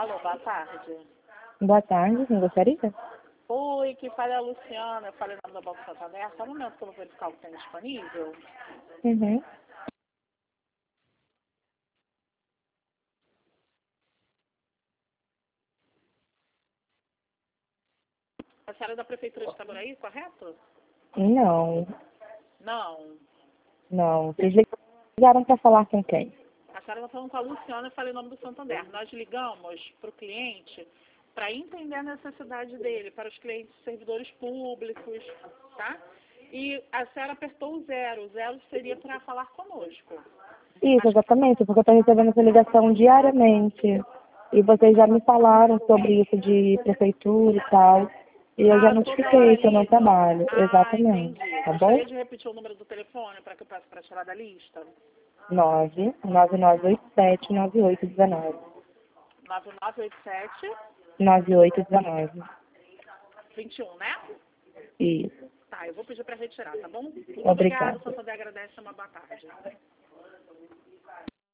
Alô, boa tarde. Boa tarde, quem gostaria? Oi, que fala é a Luciana, eu falei o nome da Banco Santander. Só um momento que eu vou verificar o que tem disponível. Uhum. A senhora é da Prefeitura de Itaboraí, correto? Não, Não. não. Vocês ligaram para falar com quem? A senhora está falando com a Luciana, eu falei o nome do Santander. Nós ligamos para o cliente para entender a necessidade dele, para os clientes servidores públicos, tá? E a senhora apertou o zero. O zero seria para falar conosco. Isso, exatamente, porque eu estou recebendo essa ligação diariamente. E vocês já me falaram sobre isso de prefeitura e tal. E eu já Toda hora notifiquei que eu não ligam. trabalho. Exatamente. Entendi. Tá bom? Gostaria de repetir o número do telefone para que eu peça para tirar da lista? 999879819. 9987 9819. 21, né? Isso. Tá, eu vou pedir para retirar, tá bom? Muito obrigada, Obrigada. Santander agradece, uma boa tarde.